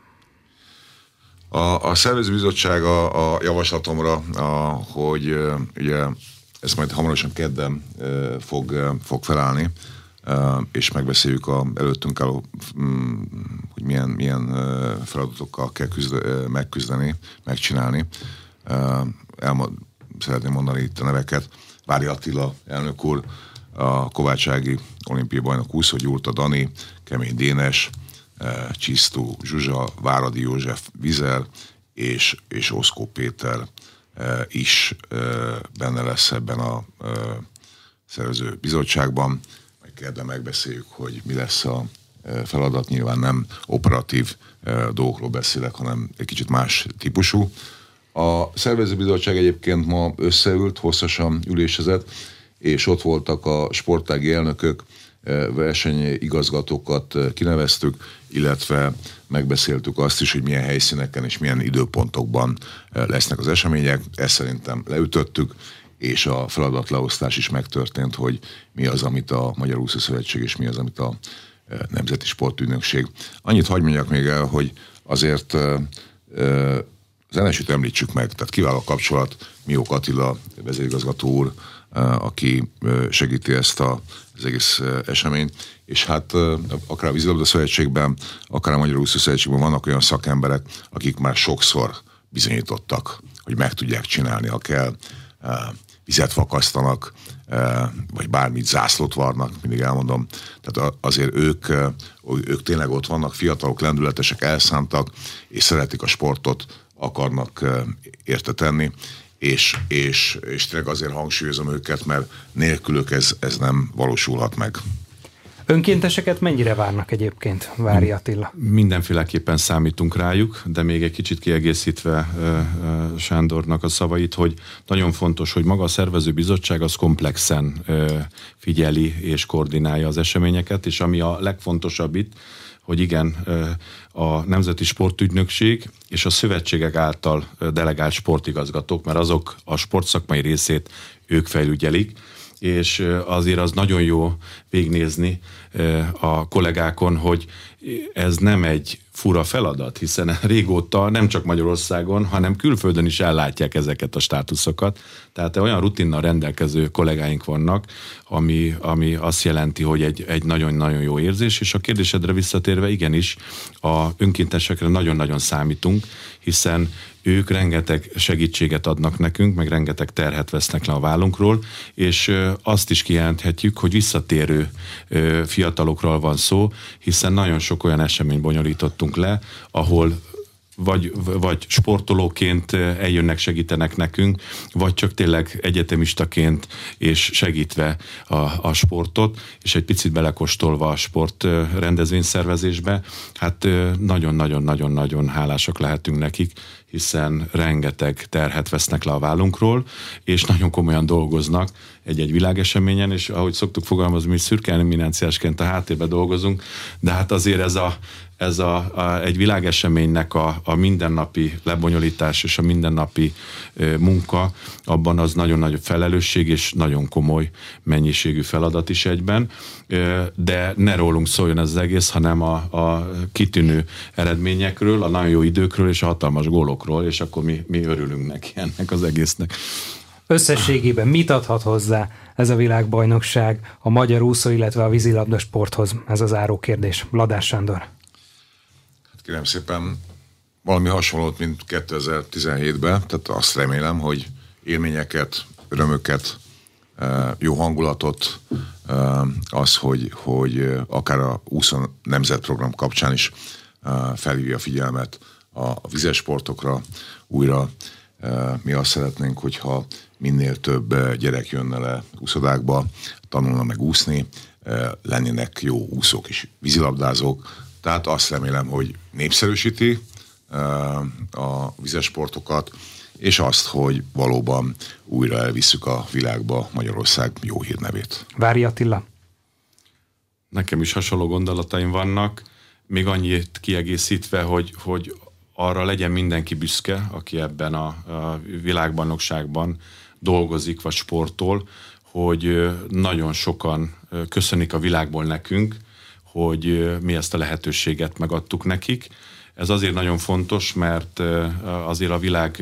A szervezőbizottság a javaslatomra, hogy ugye ezt majd hamarosan kedden fog felállni, és megbeszéljük előttünk álló, hogy milyen feladatokkal kell megcsinálni. Szeretném mondani itt a neveket. Vári Attila elnök úr, a Kovács Ági olimpiai bajnok úszó, Gyurta Dani, Kemény Dénes, Csisztó Zsuzsa, Váradi József Vizer és Oszkó Péter is benne lesz ebben a szervező bizottságban. Majd kedden megbeszéljük, hogy mi lesz a feladat. Nyilván nem operatív dolgokról beszélek, hanem egy kicsit más típusú. A szervezőbizottság egyébként ma összeült, hosszasan ülésezett, és ott voltak a sportági elnökök, versenyigazgatókat kineveztük, illetve megbeszéltük azt is, hogy milyen helyszíneken és milyen időpontokban lesznek az események. Ezt szerintem leütöttük, és a feladatleosztás is megtörtént, hogy mi az, amit a Magyar Úszószövetség és mi az, amit a Nemzeti Sportügynökség. Annyit hadd mondjak még el, hogy azért az NSÜ-t említsük meg, tehát kiváló a kapcsolat Miók Attila vezérigazgató úr, aki segíti ezt az egész eseményt, és hát akár a Vízilabda Szövetségben, akár a Magyar Úszó Szövetségben vannak olyan szakemberek, akik már sokszor bizonyítottak, hogy meg tudják csinálni, ha kell, vizet fakasztanak, vagy bármit, zászlót varnak, mindig elmondom. Tehát azért ők tényleg ott vannak, fiatalok, lendületesek, elszántak, és szeretik a sportot, akarnak érte tenni, és tényleg azért hangsúlyozom őket, mert nélkülük ez nem valósulhat meg. Önkénteseket mennyire várnak egyébként, Vári Attila? Mindenféleképpen számítunk rájuk, de még egy kicsit kiegészítve Sándornak a szavait, hogy nagyon fontos, hogy maga a szervezőbizottság az komplexen figyeli és koordinálja az eseményeket, és ami a legfontosabb itt, hogy igen, a Nemzeti Sportügynökség és a szövetségek által delegált sportigazgatók, mert azok a sportszakmai részét ők felügyelik, és azért az nagyon jó végignézni a kollégákon, hogy ez nem egy fura feladat, hiszen régóta nem csak Magyarországon, hanem külföldön is ellátják ezeket a státuszokat. Tehát olyan rutinnal rendelkező kollégáink vannak, ami azt jelenti, hogy egy nagyon-nagyon jó érzés, és a kérdésedre visszatérve igenis a önkéntesekre nagyon-nagyon számítunk, hiszen ők rengeteg segítséget adnak nekünk, meg rengeteg terhet vesznek le a vállunkról, és azt is kijelenthetjük, hogy visszatérő fiatalokról van szó, hiszen nagyon sok olyan eseményt bonyolítottunk le, ahol vagy sportolóként eljönnek, segítenek nekünk, vagy csak tényleg egyetemistaként és segítve a sportot, és egy picit belekóstolva a sport rendezvényszervezésbe, hát nagyon-nagyon-nagyon-nagyon hálásak lehetünk nekik, hiszen rengeteg terhet vesznek le a vállunkról, és nagyon komolyan dolgoznak egy-egy világeseményen, és ahogy szoktuk fogalmazni, mi szürke eminenciásként a háttérben dolgozunk, de hát azért ez egy világeseménynek a mindennapi lebonyolítás és a mindennapi munka, abban az nagyon nagy felelősség és nagyon komoly mennyiségű feladat is egyben, de ne rólunk szóljon ez az egész, hanem a kitűnő eredményekről, a nagyon jó időkről és a hatalmas gólokról, és akkor mi örülünk neki ennek az egésznek. Összességében mit adhat hozzá ez a világbajnokság a magyar úszó, illetve a vízilabda sporthoz? Ez az záró kérdés. Ladás Sándor. Hát kérem szépen, valami hasonlót, mint 2017-ben, tehát azt remélem, hogy élményeket, örömöket, jó hangulatot, az, hogy akár a úszó nemzetprogram kapcsán is felhívja a figyelmet a vizes sportokra újra. Mi azt szeretnénk, hogyha minél több gyerek jönne le úszodákba, tanulna meg úszni, lennének jó úszók és vízilabdázók. Tehát azt remélem, hogy népszerűsíti a vizes sportokat, és azt, hogy valóban újra elvisszük a világba Magyarország jó hírnevét. Vári Attila. Nekem is hasonló gondolataim vannak, még annyit kiegészítve, hogy arra legyen mindenki büszke, aki ebben a világbajnokságban dolgozik vagy sportol, hogy nagyon sokan köszönik a világból nekünk, hogy mi ezt a lehetőséget megadtuk nekik. Ez azért nagyon fontos, mert azért a világ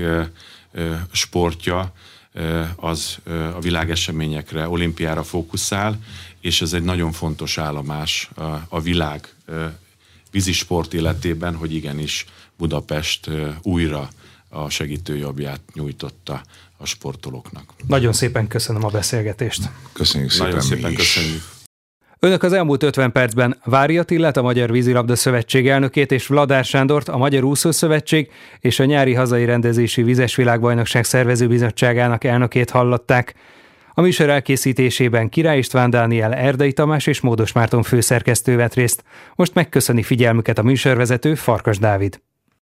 sportja az a világeseményekre, olimpiára fókuszál, és ez egy nagyon fontos állomás a világ vízisport életében, hogy igenis Budapest újra a segítőjobbját nyújtotta a sportolóknak. Nagyon szépen köszönöm a beszélgetést. Köszönjük szépen. Nagyon szépen köszönjük. Önök az elmúlt 50 percben Vári Attilát, a Magyar Vízilabda Szövetség elnökét, és Ladár Sándort, a Magyar Úszószövetség és a nyári hazai rendezési vizes világbajnokság szervezőbizottságának elnökét hallották. A műsor elkészítésében Király István Dániel, Erdei Tamás és Módos Márton főszerkesztő vett részt. Most megköszöni figyelmüket a műsorvezető, Farkas Dávid.